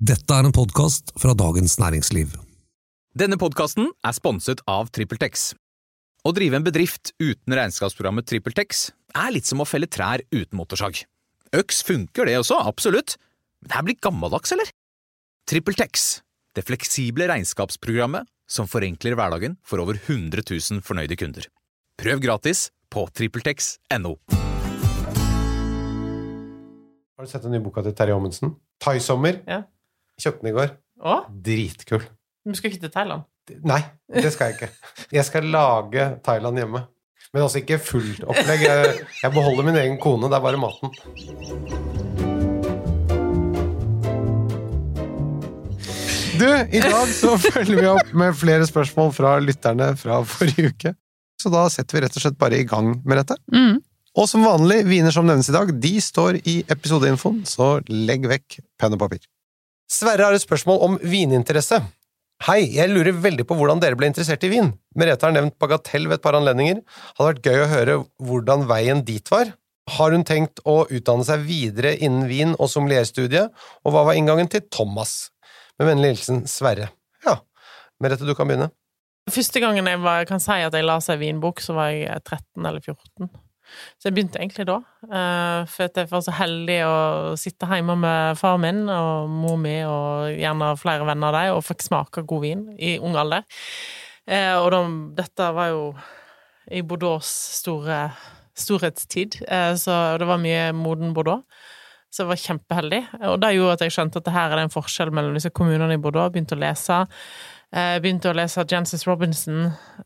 Dette en podcast fra Dagens Næringsliv. Denne podcasten sponset av TrippelTex. Å drive en bedrift uten regnskapsprogrammet TrippelTex litt som å felle trær uten motorsag. Øks funker det også, absolutt. Men det blir gammeldags, eller? TrippelTex, det fleksible regnskapsprogrammet som forenkler hverdagen for over 100 000 fornøyde kunder. Prøv gratis på TrippelTex.no. Har du sett den nye boka til Terje Amundsen? Thai-sommer. Ja. Kjøpte den i går. Dritkul. Du skal ikke til Thailand? Nei, det skal jeg ikke. Jeg skal lage Thailand hjemme. Men altså ikke fullt opplegg. Jeg beholder min egen kone, det bare maten. Du, i dag så følger vi opp med flere spørsmål fra lytterne fra forrige uke. Så da setter vi rett og slett bare i gang med dette. Og som vanlig, viner som nevnes i dag, de står i episodeinfoen, så legg vekk penn og papir. Sverre har et spørsmål om vininteresse. Hei, jeg lurer veldig på hvordan dere ble interessert i vin. Merete har nevnt bagatell ved et par anledninger. Hadde vært gøy å høre hvordan veien dit var. Har hun tenkt å utdanne seg videre innen vin- og sommelierstudiet, og hva var inngangen til Thomas? Med vennlig hilsen, Sverre. Ja, Merete, du kan begynne. Første gangen jeg kan si at jeg la seg vinbok, så var jeg 13 eller 14. Så jeg begynte egentlig da, for at jeg var så heldig å sitte hjemme med far min og mor mi og gjerne flere venner av dem, og fikk smake god vin i ung alder. Og dette var jo i Bordeaux' storhetstid, så det var mye moden Bordeaux. Så jeg var kjempeheldig, og det gjorde at jeg skjønte at det her en forskjell mellom disse kommunene i Bordeaux. Begynte å lese Jancis Robinson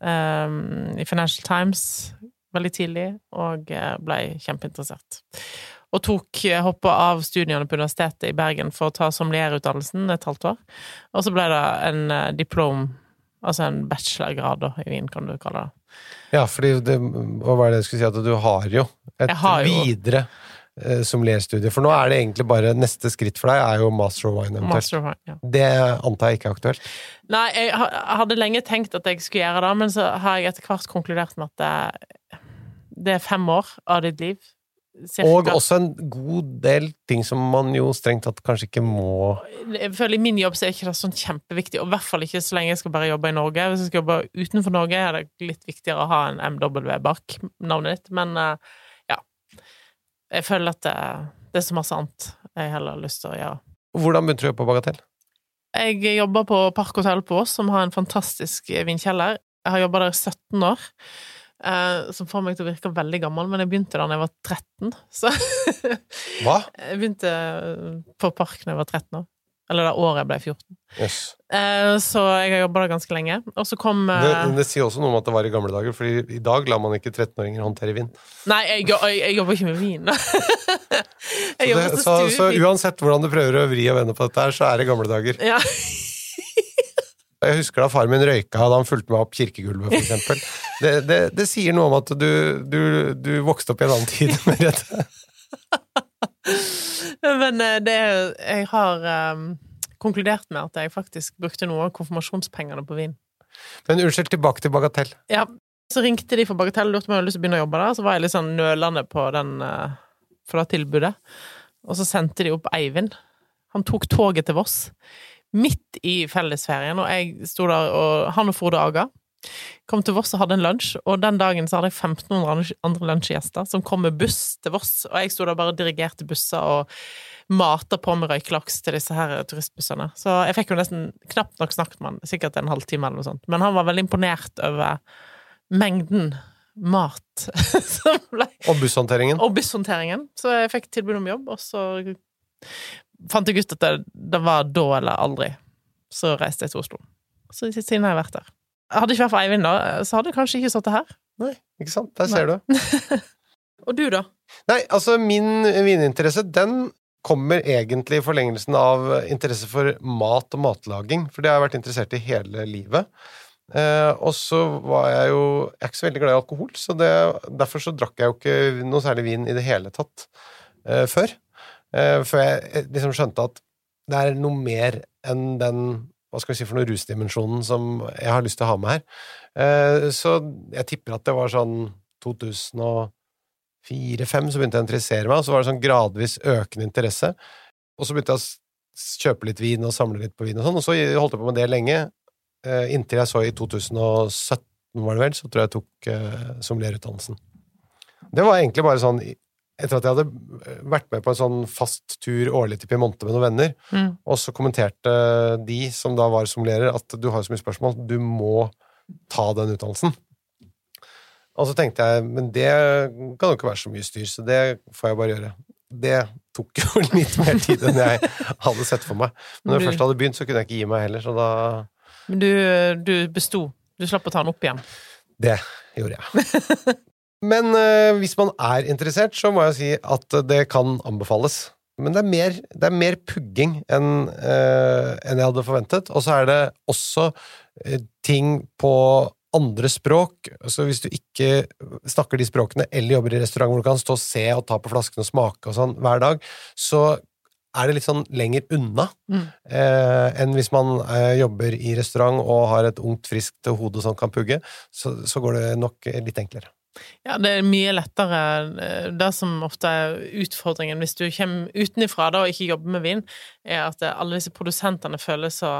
i Financial Times veldig tidlig, og ble kjempeinteressert. Og hoppet av studiene på universitetet i Bergen for å ta sommelierutdannelsen et halvt år. Og så ble det en diplom, altså en bachelorgrad da, i vin, kan du kalle det. Ja, fordi hva var det jeg skulle si, at du har jo et videre sommelierstudie, for nå det egentlig bare neste skritt for deg jo Master of Wine eventuelt. Master of Wine, ja. Det antar jeg ikke aktuelt. Nei, jeg hadde lenge tenkt at jeg skulle gjøre det, men så har jeg etter hvert konkludert med at det 5 år av ditt liv. Cirka. Og også en god del ting som man jo strengt tatt kanskje ikke må... Jeg føler i min jobb så ikke det sånn kjempeviktig, og i hvert fall ikke så lenge jeg skal bare jobbe i Norge. Hvis jeg skal jobbe utenfor Norge, det litt viktigere å ha en MW bak navnet ditt, men ja, jeg føler at det så masse annet jeg heller har lyst til å gjøre. Hvordan begynte du å jobbe på Bagatell? Jeg jobber på Park Hotel på Ås, som har en fantastisk vinkjeller. Jeg har jobbet der 17 år. Som får meg til å virke veldig gammel, men jeg begynte da jeg var 13, så Hva? Jeg begynte på Park når jeg var 13 år, eller det året jeg ble 14. Yes. Så jeg har jobbet der ganske lenge, og så kom det sier også noe om at det var i gamle dager, for i dag lar man ikke 13-åringer håndtere vin. Nei, jeg jobber ikke med vin. Så uansett hvordan du prøver å vri og vende på dette her, så det gamle dager. Ja. Jeg husker da far min røyka, da han fulgte meg opp kirkegulvet, for eksempel. Det sier noe om at du vokste opp i en annen tid med dette. Men jeg har konkludert med at jeg faktisk brukte noe av konfirmasjonspengene på vin. Men unnskyld, tilbake til Bagatell. Ja, så ringte de for Bagatell, lurte meg å lyst til å begynne å jobbe der, så var jeg litt sånn nølende på for det tilbudet. Og så sendte de opp Eivind. Han tok toget til Voss. Midt i fellesferien, og jeg stod der, og han og Frode Aga kom til Voss og hadde en lunsj, og den dagen så hadde jeg 1500 andre lunsjgjester som kom med buss til Voss, og jeg stod der bare og dirigerte busser og matet på med røyklaks til disse her turistbussene. Så jeg fikk jo nesten knapt nok snakket med han, sikkert en halvtime eller noe sånt, men han var veldig imponert over mengden mat som ble... Og busshåndteringen. Og busshåndteringen, så jeg fikk tilbud om jobb, og så fant jeg ut at det var da eller aldri. Så reiste jeg til Oslo. Så siden har jeg vært der. Hadde ikke vært for Eivind da, så hadde jeg kanskje ikke stått det her. Nei, ikke sant? Der ser du. Og du da? Nei, altså min vininteresse, den kommer egentlig i forlengelsen av interesse for mat og matlaging, for det har jeg vært interessert i hele livet. Og så var jeg ikke så veldig glad i alkohol, så derfor så drakk jeg jo ikke noe særlig vin i det hele tatt før. For jeg liksom skjønte at det noe mer enn den, hva skal vi si for noe, rusdimensjonen som jeg har lyst til å ha med her. Så jeg tipper at det var sånn 2004-2005 så begynte jeg å interessere meg, og så var det sånn gradvis økende interesse. Og så begynte jeg å kjøpe litt vin og samle litt på vin og sånn, og så holdt jeg på med det lenge, inntil jeg så i 2017 var det vel, så tror jeg tok sommelierutdannelsen. Det var egentlig bare sånn, etter at jeg hadde vært med på en sånn fast tur årlig til Piemonte med noen venner, og så kommenterte de som da var sommelierer at du har så mye spørsmål, du må ta den utdannelsen. Og så tenkte jeg, men det kan jo ikke være så mye styr, så det får jeg bare gjøre. Det tok jo litt mer tid enn jeg hadde sett for meg. Men når jeg først hadde begynt, så kunne jeg ikke gi meg heller, så da... Men du bestod. Du slapp å ta den opp igjen. Det gjorde jeg. Men hvis man interessert, så må jeg si at det kan anbefales. Men det er mer pugging enn jeg hadde forventet. Og så det også ting på andre språk, så hvis du ikke snakker de språkene, eller jobber i restaurant hvor du kan stå og se og ta på flasken og smake og sånn hver dag, så det litt sånn lenger unna enn hvis man jobber i restaurant og har et ungt, friskt hode som kan pugge, så går det nok litt enklere. Ja, det mye lettere. Det som ofte utfordringen hvis du kommer utenifra da, og ikke jobber med vin, at alle disse produsentene føles så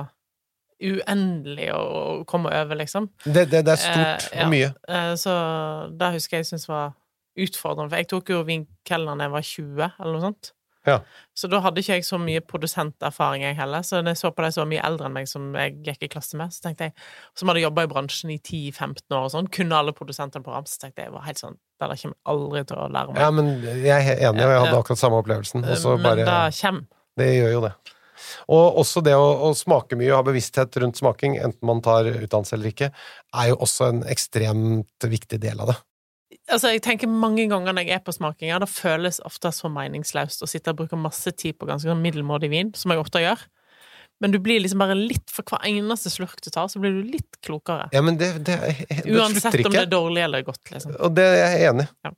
uendelig å komme over, liksom. Det stort og mye. Så det husker jeg synes var utfordrende, for jeg tok jo vinkelnerne da jeg var 20, eller noe sånt. Ja. Så da hadde ikke jeg så mye produsenterfaring jeg heller, så når jeg så på de så mye eldre enn meg som jeg gikk i klasse med, så tenkte jeg, som hadde jobbet i bransjen i 10-15 år og sånn, kunne alle produsentene på rams, så tenkte jeg, var helt sånn, det der kommer aldri til å lære meg. Ja, men jeg enig, og jeg hadde akkurat samme opplevelsen. Men det kommer. Det gjør jo det. Og også det å smake mye og ha bevissthet rundt smaking, enten man tar utdannelse eller ikke, jo også en ekstremt viktig del av det. Altså, jeg tenker mange ganger når jeg på smakinger, det føles ofte så meningsløst å sitte og bruke masse tid på ganske middelmådig vin, som jeg ofte gjør. Men du blir liksom bare litt, for hver eneste slurk du tar, så blir du litt klokere. Ja, men det uansett om det dårlig eller godt, liksom. Og det jeg enig. Ja.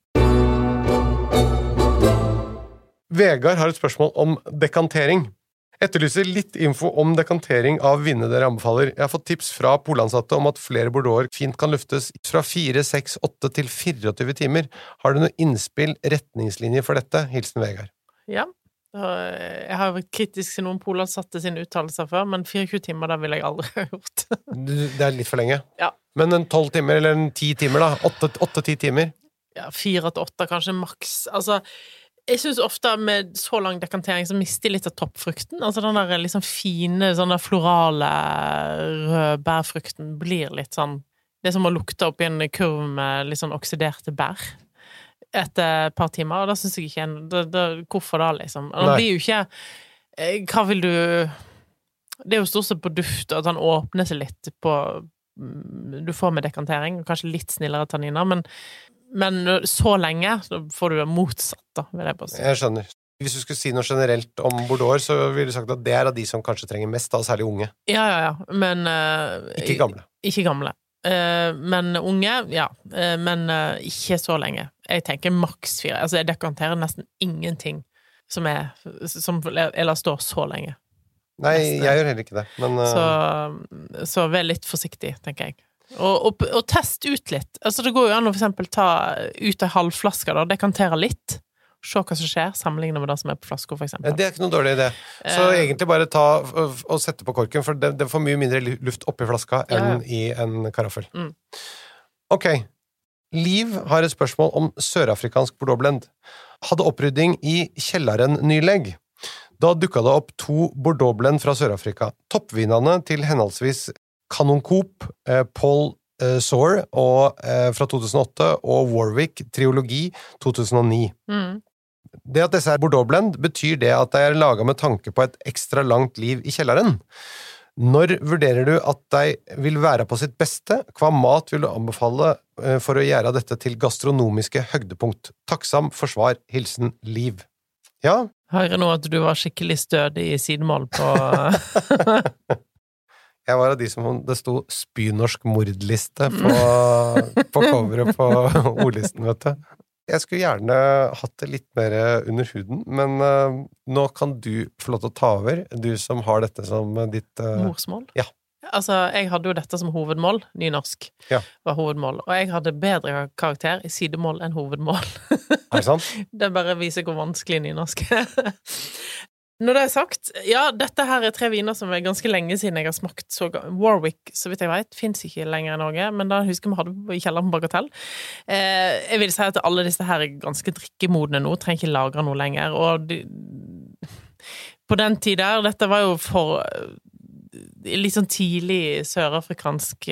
Vegard har et spørsmål om dekantering. Etterlyser litt info om dekantering av vinene dere anbefaler. Jeg har fått tips fra polansatte om at flere bordeauxer fint kan luftes fra 4, 6, 8 til 24 timer. Har du noe innspill, retningslinjer for dette? Hilsen Vegard. Ja, jeg har vært kritisk til noen polansatte sine uttalelser før, men 24 timer, det vil jeg aldri ha gjort. Det litt for lenge. Ja. Men en 12 timer, eller en 10 timer da? 8-10 timer? Ja, 4-8 kanskje maks. Altså, jeg synes ofte med så lang dekantering så mister jeg litt av toppfrukten. Altså den der liksom fine, sånn der florale rød bærfrukten blir litt sånn, det er som å lukte opp i en kurv med litt sånn oksiderte bær etter et par timer, og da synes jeg ikke hvorfor da liksom? Og det blir jo ikke, hva vil du, det er jo stort sett på duft, at han åpner seg litt på, du får med dekantering, kanskje litt snillere tanniner, men så lenge så får du det motsatt da, vil jeg bare si. Jeg skjønner. Hvis du skulle si noe generelt om Bordeaux, så ville du sagt at det av de som kanskje trenger mest, da, særlig unge. Ja, men ikke gamle. Ikke gamle. Men unge, ja. Men ikke så lenge. Jeg tenker maks 4. Altså, jeg dekanterer nesten ingenting som eller står så lenge. Nei, jeg gjør heller ikke det. Men, så vær litt forsiktig, tenker jeg. Og test ut litt. Altså, det går jo an å for eksempel ta ut en halv flaske da, dekantere litt, se hva som skjer, sammenlignet med det som på flaska, for eksempel. Det ikke noen dårlig idé. Så egentlig bare ta og sette på korken, for det får mye mindre luft oppi flaska enn i en karaffel. Ok. Liv har et spørsmål om sørafrikansk Bordeaux-blend. Hadde opprydding i kjelleren nylegg. Da dukket det opp 2 Bordeaux-blend fra Sørafrika. Toppvinene til henholdsvis Canon Coop, Paul Soar fra 2008 og Warwick Triologi 2009. Det at disse er Bordeaux-blend betyr det at de laget med tanke på et ekstra langt liv i kjelleren. Når vurderer du at de vil være på sitt beste? Hva mat vil du anbefale for å gjøre dette til gastronomiske høydepunkt? Takksam forsvar, hilsen Liv. Ja? Hører nå at du var skikkelig stødig i sidemål på... Jeg var av de som det sto spynorsk mordliste på coveret på ordlisten, vet du. Jeg skulle gjerne hatt det litt mer under huden, men nå kan du få lov til å ta over, du som har dette som ditt... Morsmål? Ja. Altså, jeg hadde jo dette som hovedmål, nynorsk var hovedmål, og jeg hadde bedre karakter i sidemål enn hovedmål. Det sant? Det bare viser hvor vanskelig nynorsk Når det sagt, ja, dette her 3 viner som ganske lenge siden jeg har smakt. Så Warwick, så vidt jeg vet, finnes ikke lenger i Norge, men da husker vi hadde i kjelleren på Bagatell. Jeg vil si at alle disse her ganske drikkemodne nå, trenger ikke lagre noe lenger, og på den tid der, dette var jo for litt sånn tidlig sørafrikansk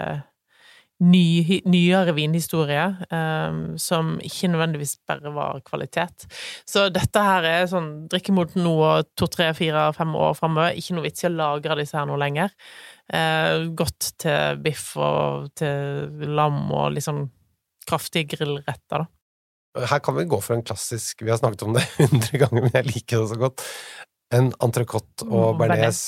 nyere vinhistorie, som ikke nødvendigvis bare var kvalitet. Så dette her sånn drikkemot nå 2, 3, 4, 5 år fremover. Ikke noe vits i å lagre disse her nå lenger. Godt til biff og til lam og liksom kraftige grillretter da. Her kan vi gå for en klassisk, vi har snakket om det 100 ganger, men jeg liker det så godt. En entrecôte og bearnés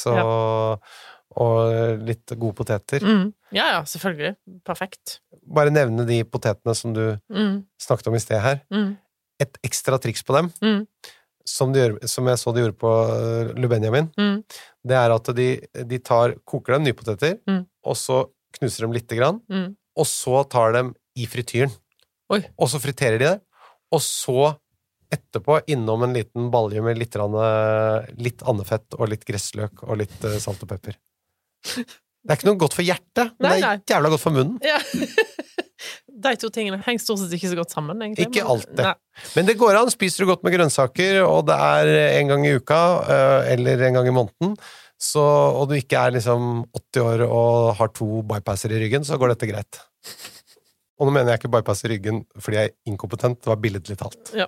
og litt gode poteter. Ja, selvfølgelig. Perfekt. Bare nevne de potetene som du snakket om i sted her. Et ekstra triks på dem, som jeg så de gjorde på Le Benjamin, det at de koker dem nypoteter, og så knuser dem litt grann, og så tar dem i frityren. Og så friterer de det, og så etterpå innom en liten balje med litt andefett og litt gressløk og litt salt og pepper. Det ikke noe godt for hjertet, men det jævla godt for munnen. Ja. De 2 tingene henger stort sett ikke så godt sammen, egentlig. Ikke alltid. Men det går an, spiser du godt med grønnsaker, og det en gang i uka, eller en gang i måneden, og du ikke liksom 80 år og har 2 bypasser i ryggen, så går dette greit. Og nå mener jeg ikke bypass i ryggen fordi jeg inkompetent, det var billedlig talt. Ja.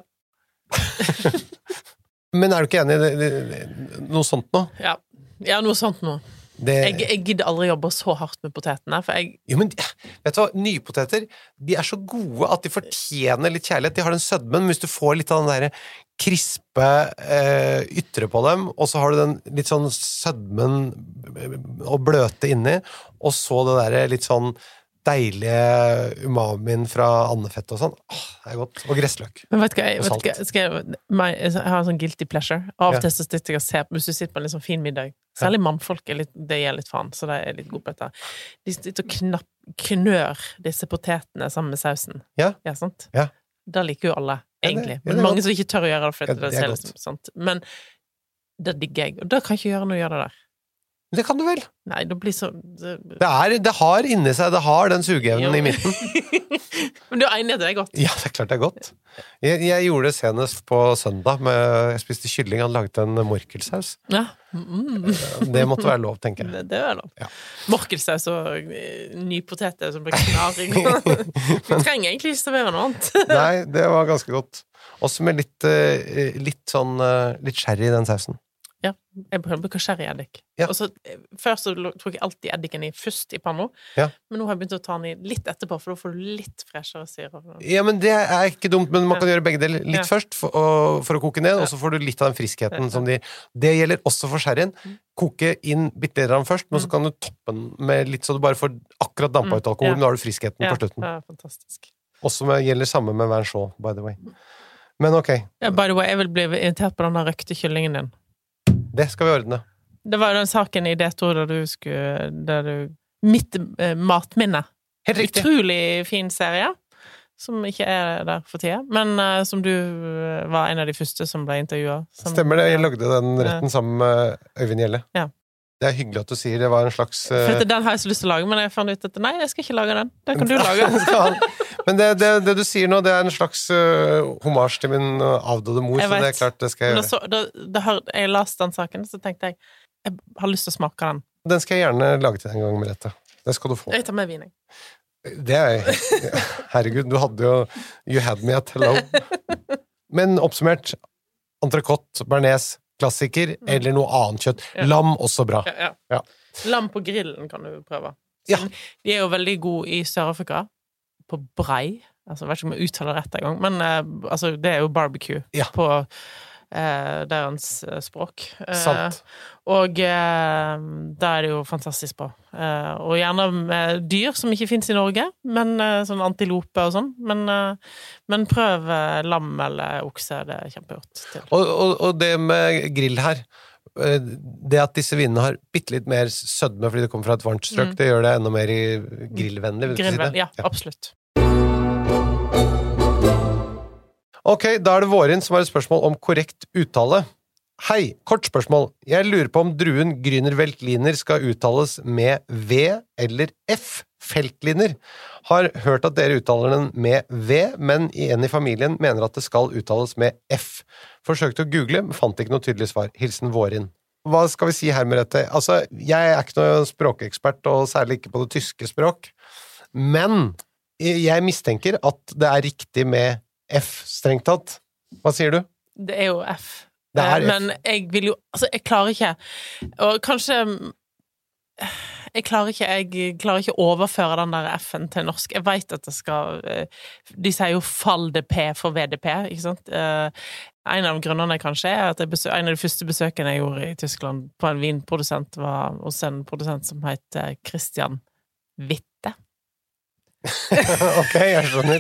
Men du ikke enig i noe sånt nå? Ja, noe sånt nå. Jeg gidder aldri jobbe så hardt med potetene, for Jo, men vet du hva, nypoteter, de så gode at de fortjener litt kjærlighet, de har den sødmen, men hvis du får litt av den der krispe ytre på dem, og så har du den litt sånn sødmen og bløte inni, og så det der litt sånn deilige umamien fra andefett og sånn. Det godt. Og gressløk. Men vet du hva, jeg har en sånn guilty pleasure. Av og til så sitter jeg og ser, hvis du sitter på en litt sånn fin middag, særlig mannfolk det gir litt faen, så det litt god på dette. De sitter og knør disse potetene sammen med sausen. Ja, sant? Ja. Det liker jo alle, egentlig. Men mange som ikke tør å gjøre det, for det ser liksom sånt. Men det digger jeg, og da kan jeg ikke gjøre noe å gjøre det der. Det kan du vel? Nei, det blir så... Det har inni seg, det har den sugeevnen i midten. Men du enig at det godt? Ja, det klart det godt. Jeg gjorde det senest på søndag, jeg spiste kylling, han laget en morkelsaus. Ja. Det måtte være lov, tenker jeg. Det lov. Ja. Morkelsaus og nypoteter som blir knaring. Vi trenger egentlig ikke servere noe annet. Nei, det var ganske godt. Også med litt sherry i den sausen. Ja, jeg bruker sherry-eddik. Ja. Og så, før så tok jeg alltid eddiken først i panna, men nå har jeg begynt å ta den i litt etterpå, for da får du litt freshere syre. Ja, men det ikke dumt, men man kan gjøre begge deler litt først for å koke ned, og så får du litt av den friskheten som det gjelder også for sherryen. Koke inn bitte litt av den først, men så kan du toppe den med litt, så du bare får akkurat dampa ut alkohol, men da har du friskheten på slutten. Ja, fantastisk. Også gjelder samme med Vernshaw, by the way. Men ok. Ja, by the way, jeg vil bli irritert på den røkte kyllingen din. Det skal vi ordne. Det var jo den saken i D2 mitt matminne. Helt riktig. Utrolig fin serie, som ikke der for tida, men som du var en av de første som ble intervjuet. Stemmer det, jeg lagde den retten sammen med Øyvind Gjelle. Ja. Det hyggelig at du sier det var en slags... For den har jeg så lyst til å lage, men jeg fant ut at nei, jeg skal ikke lage den. Den kan du lage. Men det du sier nå, det en slags hommage til min avdøde mor, så det klart det skal jeg gjøre. Jeg leste den saken, så tenkte jeg har lyst til å smake den. Den skal jeg gjerne lage til en gang med dette. Det skal du få. Jeg tar med vin, jeg. Det herregud, du hadde jo You had me at hello. Men oppsummert, entrecôte, bearnés, klassiker, eller noe annet kjøtt. Lam også bra. Ja. Lam på grillen kan du prøve. Ja. De jo veldig gode i Sør-Afrika, på brei. Altså, jeg vet ikke om jeg uttaler rett en gang, men altså, det jo barbecue på deres språk. Sant. Og da det jo fantastisk bra. Og gjerne med dyr som ikke finnes i Norge, men sånn antilope og sånn. Men prøv lam eller okse, det kjempegjort til. Og det med grill her, det at disse vinene har bittelitt mer sødme fordi det kommer fra et varmt strøk, det gjør det enda mer grillvennlig, vil du si det? Ja, absolutt. Ok, da det Vårin som har et spørsmål om korrekt uttale. Hei, kort spørsmål. Jeg lurer på om druen Grüner Veltliner skal uttales med V eller F, Feltliner. Har hørt at dere uttaler den med V, men en i familien mener at det skal uttales med F. Forsøkte å google, men fant ikke noe tydelig svar. Hilsen Vårin. Hva skal vi si her, Merete? Altså, jeg ikke noe språkekspert, og særlig ikke på det tyske språk, men jeg mistenker at det riktig med F, strengt tatt. Hva sier du? Det jo F. Men jeg vil jo, altså jeg klarer ikke, og kanskje jeg klarer ikke å overføre den der F-en til norsk. Jeg vet at det skal, de sier jo fall det P for VDP, ikke sant? En av grunnene kanskje at en av de første besøkene jeg gjorde i Tyskland på en vinprodusent var hos en produsent som heter Christian Witte. Ok, jeg skjønner.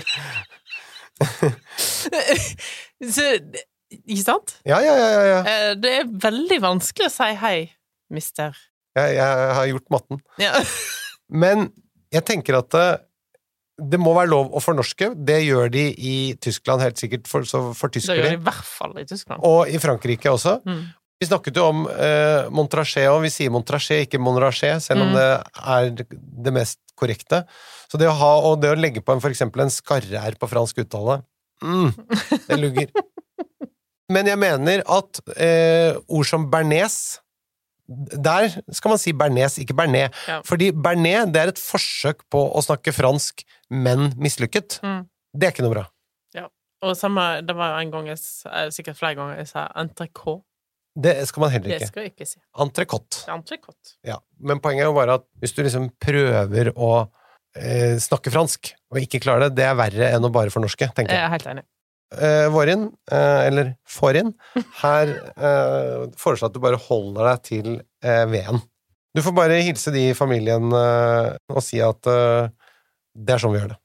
Så ikke sant? Ja. Det veldig vanskelig å si hei, mister. Jeg har gjort matten. Ja. Men jeg tenker at det må være lov å fornorske. Det gjør de i Tyskland helt sikkert for tyskere. Det gjør de i hvert fall i Tyskland. Og i Frankrike også. Vi snakket jo om Montrachet, og vi sier Montrachet, ikke Montrachet, selv om det det mest korrekte. Så det å legge på for eksempel en skarre på fransk uttale, det lugger. Men jeg mener at ord som Bernays, der skal man si Bernays, ikke Bernet. Ja. Fordi Bernet, det et forsøk på å snakke fransk, men mislykket. Det ikke noe bra. Ja, og det var jo en gang, sikkert flere ganger, jeg sa entrecôte. Det skal man heller ikke. Det skal jeg ikke si. Entrecôte. Entrecôte. Ja, men poenget jo bare at hvis du liksom prøver å snakke fransk, og ikke klarer det, det verre enn å bare fornorske, tenker jeg. Jeg helt enig. Vårin, eller Fårin, her foreslår at du bare holder deg til V-en. Du får bare hilse de i familien og si at det sånn vi gjør det.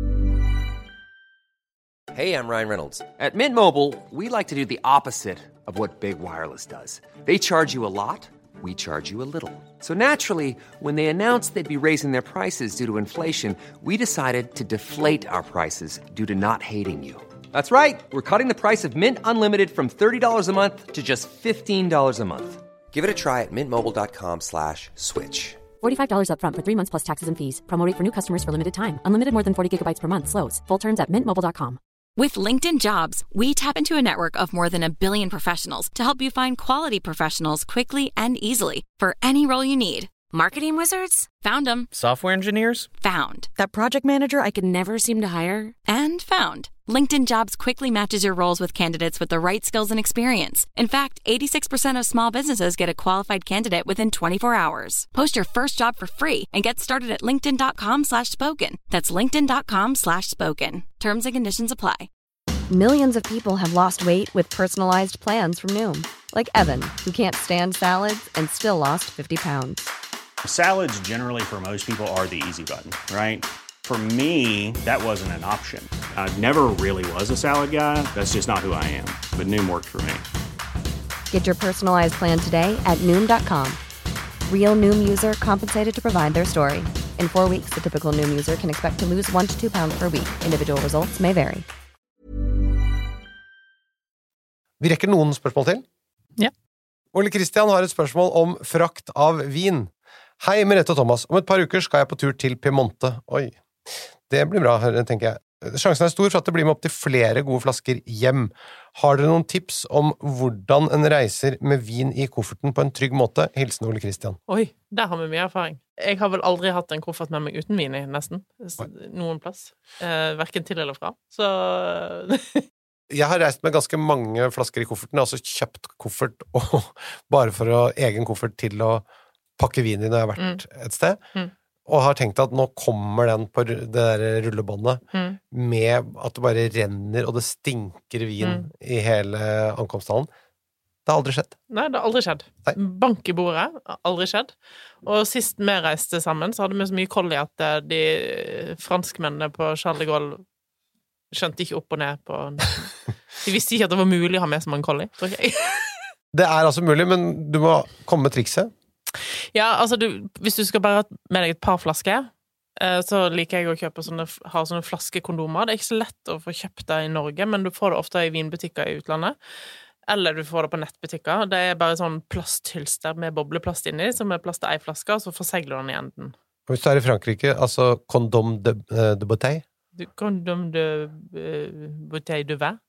Hey, I'm Ryan Reynolds. At Mint Mobile, we like to do the opposite of what Big Wireless does. They charge you a lot, we charge you a little. So naturally, when they announced they'd be raising their prices due to inflation, we decided to deflate our prices due to not hating you. That's right. We're cutting the price of Mint Unlimited from $30 a month to just $15 a month. Give it a try at mintmobile.com/switch. $45 up front for 3 months plus taxes and fees. Promo rate for new customers for limited time. Unlimited more than 40 gigabytes per month. Slows full terms at mintmobile.com. With LinkedIn Jobs, we tap into a network of more than 1 billion professionals to help you find quality professionals quickly and easily for any role you need. Marketing wizards? Found them. Software engineers? Found. That project manager I could never seem to hire? And found. LinkedIn Jobs quickly matches your roles with candidates with the right skills and experience. In fact, 86% of small businesses get a qualified candidate within 24 hours. Post your first job for free and get started at linkedin.com/spoken. That's linkedin.com/spoken. Terms and conditions apply. Millions of people have lost weight with personalized plans from Noom. Like Evan, who can't stand salads and still lost 50 pounds. Salads generally for most people are the easy button, right? For me, that wasn't an option. I never really was a salad guy. That's just not who I am. But Noom worked for me. Get your personalized plan today at Noom.com. Real Noom user compensated to provide their story. In 4 weeks, the typical Noom user can expect to lose 1 to 2 pounds per week. Individual results may vary. Vi rekker noen spørsmål til. Ja. Ole Kristian har et spørsmål om frakt av vin. Hei, Merete og Thomas. Om et par uker skal jeg på tur til Piemonte. Oi, det blir bra, tenker jeg. Sjansen stor for at det blir med opp til flere gode flasker hjem. Har dere noen tips om hvordan en reiser med vin i kofferten på en trygg måte? Hilsen Ole Kristian. Oi, der har vi mye erfaring. Jeg har vel aldri hatt en koffert med meg uten vin i, nesten. Noen plass. Hverken til eller fra. Så... Jeg har reist med ganske mange flasker i kofferten, jeg har også kjøpt koffert og bare for å egen koffert til å pakke vin i når jeg har vært et sted, og har tenkt at nå kommer den på det der rullebåndet med at det bare renner og det stinker vin i hele ankomsthallen. Det har aldri skjedd. Nei, det har aldri skjedd. Nei. Bank i bordet, aldri skjedd. Og sist vi reiste sammen, så hadde vi så mye koll i at de franskmennene på Charles de Gaulle skjønte ikke opp og ned på... De visste ikke at det var mulig å ha med så mange kolli, tror jeg. Det altså mulig, men du må komme med trikset. Ja, altså hvis du skal bare ha med deg et par flasker, så liker jeg å kjøpe ha sånne flaskekondomer. Det ikke så lett å få kjøpt det i Norge, men du får det ofte i vinbutikker i utlandet. eller du får det på nettbutikker. Det bare sånn plasthylster med bobleplast inni, som plass til ei flaske, og så forsegler du den i enden. Og hvis du I Frankrike, altså condom de bouteille? Condom de bouteille de vin?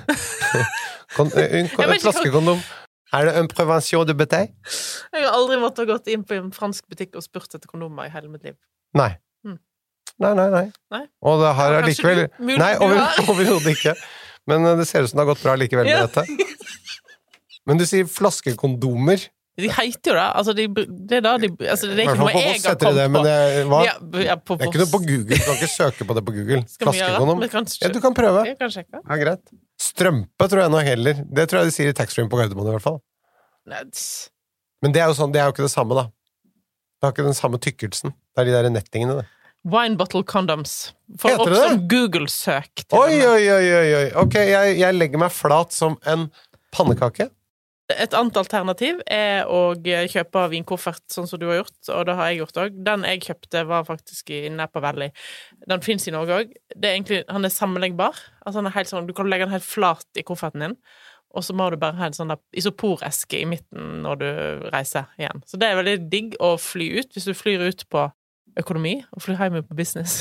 Flaskekondom. Det en prévention de bouteille? Jeg har aldri måttet gått inn på en fransk butikk og spurt etter kondomer I hele mitt liv. Nei. Nei. Og det har likevel... Nei, overhodet ikke. Men det ser ut som det har gått bra likevel med dette. Men du sier flaskekondomer. De heter jo det. Altså, det da de... Altså, det ikke noe jeg har kommet det, men det på. Det ikke noe på Google. Du kan ikke søke på det på Google. Skal vi gjøre det? Ja, du kan prøve. Jeg kan sjekke. Ja, greit. Strømpe tror jeg nå heller. Det tror jeg de sier I taxfree på Gardermoen I hvert fall. Men det jo sånn, det jo ikke det samme da. Det har ikke den samme tykkelsen. Det de der nettingene det. Wine bottle condoms. For Heter opp det? som Google-søk. Oi. Ok, jeg legger meg flat som en pannekake. Et annet alternativ å kjøpe vinkoffert, sånn som du har gjort, og det har jeg gjort også. Den jeg kjøpte var faktisk I Napa Valley. Den finnes I Norge også. Han sammenleggbar. Altså, han helt sånn, du kan legge den helt flat I kofferten din, og så må du bare ha en sånn isoporeske I midten når du reiser igjen. Så det veldig digg å fly ut, hvis du flyr ut på økonomi, og flyr hjem på business.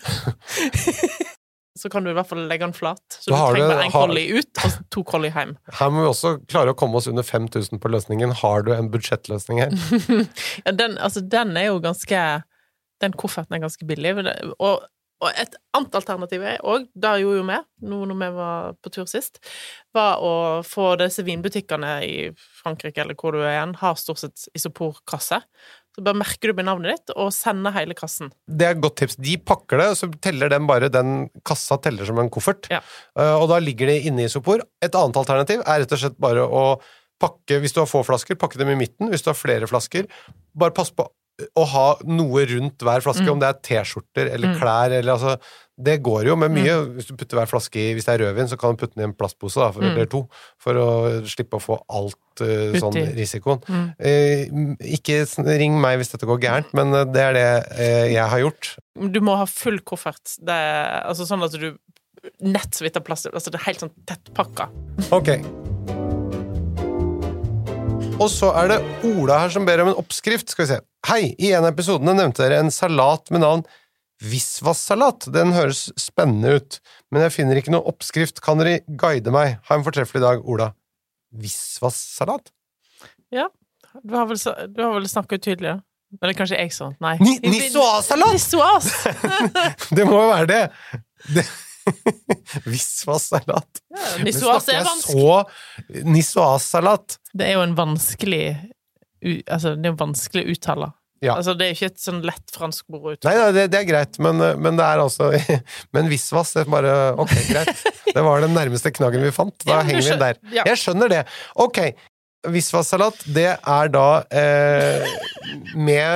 Så kan du I hvert fall legge den flat. Så du trenger bare en kolli ut, og 2 kolli hjem. Her må vi også klare å komme oss under 5000 på løsningen. Har du en budsjettløsning her? Ja, den jo ganske... Den kofferten ganske billig. Og et annet alternativ også, der gjorde jo vi, når vi var på tur sist, var å få disse vinbutikkene I Frankrike, eller hvor du igjen, har stort sett isoporkasse. Så bare merker du med navnet ditt, og sender hele kassen. Det et godt tips. De pakker det, og så teller den kassa teller som en koffert. Ja. Og da ligger det inne I isopor. Et annet alternativ rett og slett bare å pakke, hvis du har få flasker, pakke dem I midten. Hvis du har flere flasker, bare pass på å ha noe rundt hver flaske, om det t-skjorter eller klær, eller altså, det går jo med mye. Hvis du putter hver flaske I, hvis det rødvin, så kan du putte den I en plastpose, da, eller 2, for å slippe å få alt sånn risikoen. Ikke ring meg hvis dette går gærent, men det det jeg har gjort. Du må ha full koffert. Det altså sånn at du nett så vidt har plass, altså det helt sånn tett pakka. Ok. Og så det Ola her som ber om en oppskrift, skal vi se. Hei, I en av episodene nevnte dere en salat med navn Visvas-salat. Den høres spennende ut, men jeg finner ikke noe oppskrift. Kan dere guide meg? Ha en fortreffelig dag, Ola. Visvas-salat? Ja, du har vel snakket tydelig, da. Eller kanskje jeg sånn? Nei. Nisoas-salat! Nisoas! Det må jo være det. Visvas-salat. Ja, nisoas vanskelig. Nisoas-salat. Det jo en vanskelig altså, det en vanskelig uttale. Ja. Altså, det ikke et sånn lett fransk ord ut. Nei, det greit, men det altså men visvas, det bare, ok, greit. Det var den nærmeste knaggen vi fant. Da henger vi der. Ja. Jeg skjønner det. Ok, visvas-salat, det da med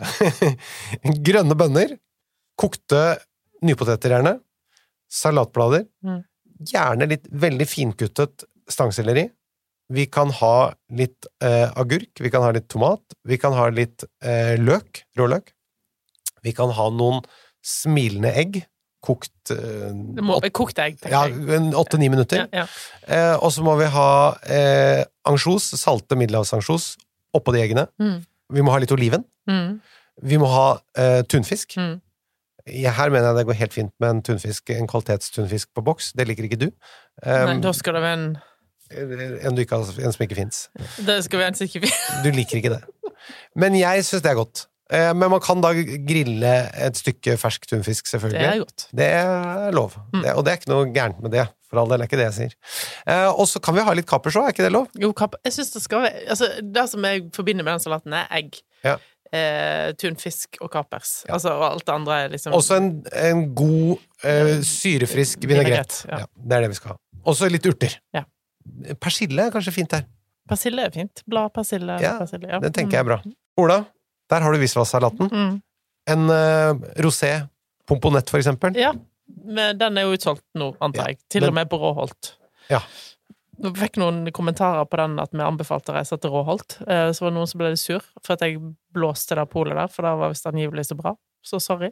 grønne bønner, kokte nypoteter gjerne, salatblader, gjerne litt veldig finkuttet stangselleri. Vi kan ha litt agurk, vi kan ha litt tomat, vi kan ha litt løk, råløk. Vi kan ha noen smilende egg, kokt kokt egg, ja, 8-9 minutter. Ja. Og så må vi ha ansjos, salte middelhavsansjos oppå de eggene. Vi må ha litt oliven. Vi må ha tunfisk. Her mener jeg det går helt fint med en tunfisk, en kvalitetstunfisk på boks. Det liker ikke du. Nei, da skal det være en som ikke finnes. Det skal være en som ikke finnes. Du liker ikke det. Men jeg synes det godt. Men man kan da grille et stykke fersk tunfisk, selvfølgelig. Det godt. Det lov. Og det ikke noe gærent med det. For all del ikke det jeg sier. Og så kan vi ha litt kapers også, ikke det lov? Jo, jeg synes det skal være... Altså, det som jeg forbinder med den salaten egg. Ja. Tunfisk og kapers. Ja. Altså, og alt det andre liksom... Også en god, syrefrisk vinaigrette. Ja. Ja, det det vi skal ha. Også litt urter. Ja. Persille kanskje fint her. Persille fint. Blad, persille. Ja, persille, ja. Det tenker jeg bra. Ola, der har du visvas-salaten. En rosé pomponett, for eksempel. Ja, men den jo utsolgt nå, antar jeg. Til og med på Råholt. Ja. Vi fikk noen kommentarer på den at vi anbefalte å reise til Råholt. Så var det noen som ble litt sur for at jeg blåste det polet der, for da var visst angivelig så bra. Så sorry.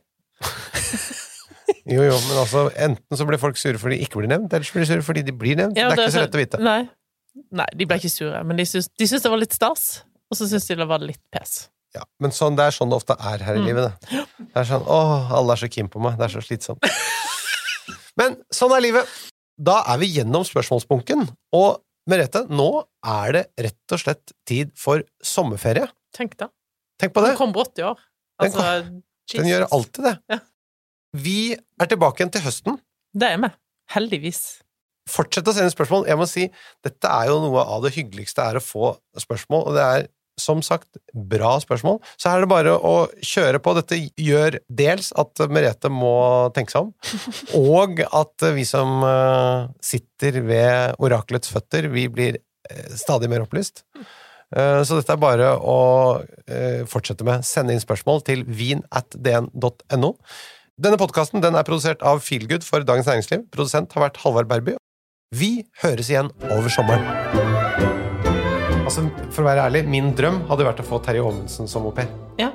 Jo, men altså, enten så blir folk sure fordi de ikke blir nevnt, eller så blir de sure fordi de blir nevnt. Ja, det ikke så lett å vite. Nei. Nei, de ble ikke sure, men de syntes det var litt stas, og så syntes de det var litt pes. Ja, men det sånn det ofte er her i livet. Det sånn, alle så keen på meg, det så slitsomt. Men sånn livet. Da vi gjennom spørsmålsbunken, og Merete, nå det rett og slett tid for sommerferie. Tenk på det. Den kom brått i år. Den gjør alltid det. Ja. Vi tilbake igjen til høsten. Det vi, heldigvis. Fortsett å sende spørsmål. Jeg må si, dette jo noe av det hyggeligste å få spørsmål, og det som sagt, bra spørsmål. Så det bare å kjøre på. Dette gjør dels at Merete må tenke seg om, og at vi som sitter ved orakelets føtter, vi blir stadig mer opplyst. Så dette bare å fortsette med. Sende inn spørsmål til vin@dn.no. Denne podcasten, den produsert av Feelgood for Dagens Næringsliv. Produsent har vært Halvard Berby. Vi høres igjen over sommeren. Altså, for å være ærlig, min drøm hadde vært å få Terje Åmundsen som au pair. Ja.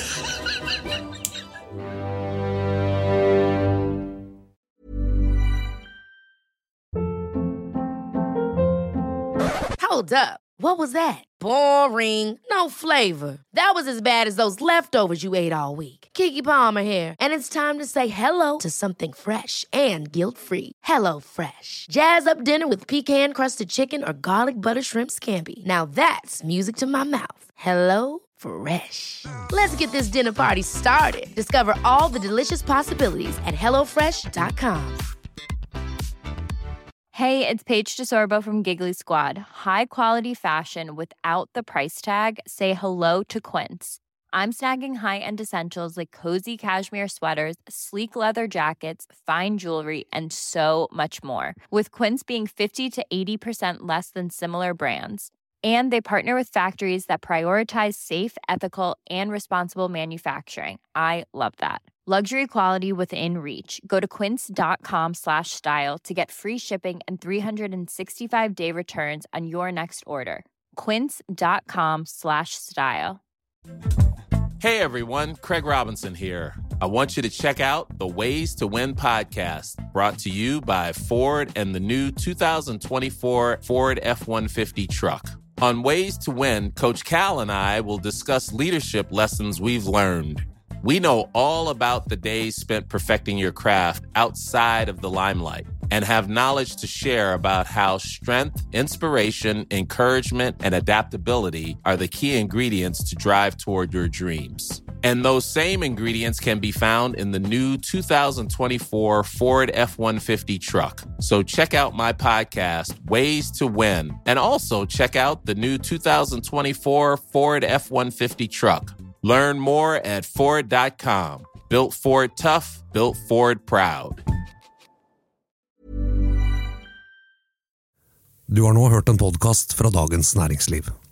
Hold up. What was that? Boring. No flavor. That was as bad as those leftovers you ate all week. Keke Palmer here, and it's time to say hello to something fresh and guilt-free. Hello Fresh. Jazz up dinner with pecan-crusted chicken or garlic butter shrimp scampi. Now that's music to my mouth. Hello Fresh. Let's get this dinner party started. Discover all the delicious possibilities at HelloFresh.com. Hey, it's Paige DeSorbo from Giggly Squad. High quality fashion without the price tag. Say hello to Quince. I'm snagging high-end essentials like cozy cashmere sweaters, sleek leather jackets, fine jewelry, and so much more. With Quince being 50 to 80% less than similar brands. And they partner with factories that prioritize safe, ethical, and responsible manufacturing. I love that. Luxury quality within reach. Go to quince.com/style to get free shipping and 365-day returns on your next order. Quince.com/style. Hey everyone, Craig Robinson here. I want you to check out the Ways to Win podcast, brought to you by Ford and the new 2024 Ford F-150 truck. On Ways to Win, Coach Cal and I will discuss leadership lessons we've learned. We know all about the days spent perfecting your craft outside of the limelight and have knowledge to share about how strength, inspiration, encouragement, and adaptability are the key ingredients to drive toward your dreams. And those same ingredients can be found in the new 2024 Ford F-150 truck. So check out my podcast, Ways to Win, and also check out the new 2024 Ford F-150 truck. Learn more at Ford.com. Built Ford tough, built Ford proud. Du har nå hørt en podcast fra Dagens Næringsliv.